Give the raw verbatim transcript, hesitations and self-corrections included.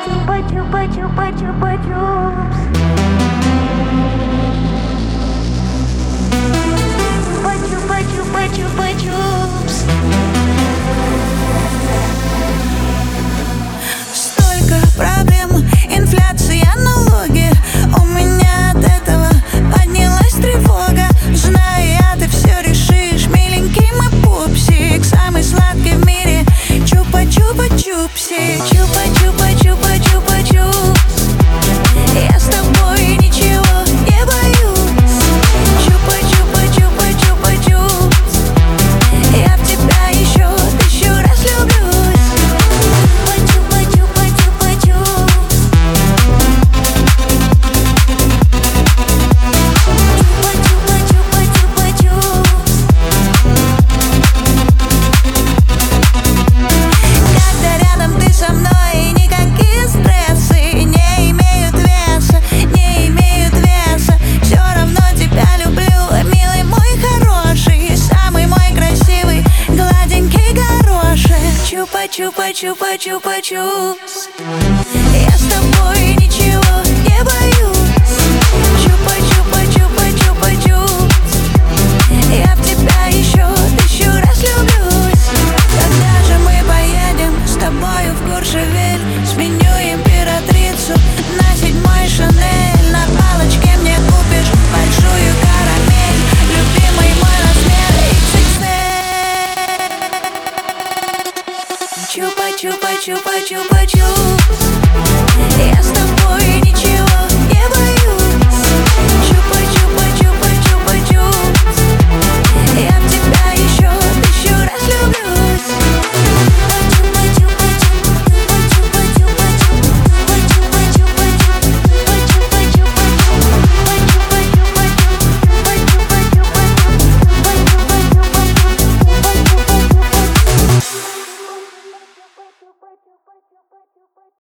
Чупа-чупа-чупа-чупа-чупс. Чупа-чупа-чупа-чупа-чупс. Столько проблем, инфляция, налоги. У меня от этого поднялась тревога. Знаю, ты все решишь, миленький мой пупсик, самый сладкий в мире. Чупа-чупа-чупсик. Чупа-чупа-чупа-чупа-чупс. Я с тобой ничего не боюсь. Чупа-чупа-чупа-чупа-чупс. Я в тебя еще тысячу раз влюблюсь. Чупа-чупа-чупа-чупа-чупс. Чупа-чупа-чупа-чупа-чупс. Когда рядом ты со мной, никакие стрессы не имеют веса, не имеют веса. Все равно тебя люблю, милый мой хороший, самый мой красивый, гладенький горошек. Чупа-чупа-чупа-чупа-чупс. Я с тобой ничего не боюсь. Чупа-чупа-чупа-чупа-чупс. Я в тебя еще тысячу раз влюблюсь. Когда же мы поедем с тобою в Куршевель? Сменю императрицу на седьмой Шанель. На палочке мне купишь большую карамель. Любимый мой размер икс икс эль. Чупа-чупа-чупа-чупа-чупс. Я с тобой ничего не боюсь.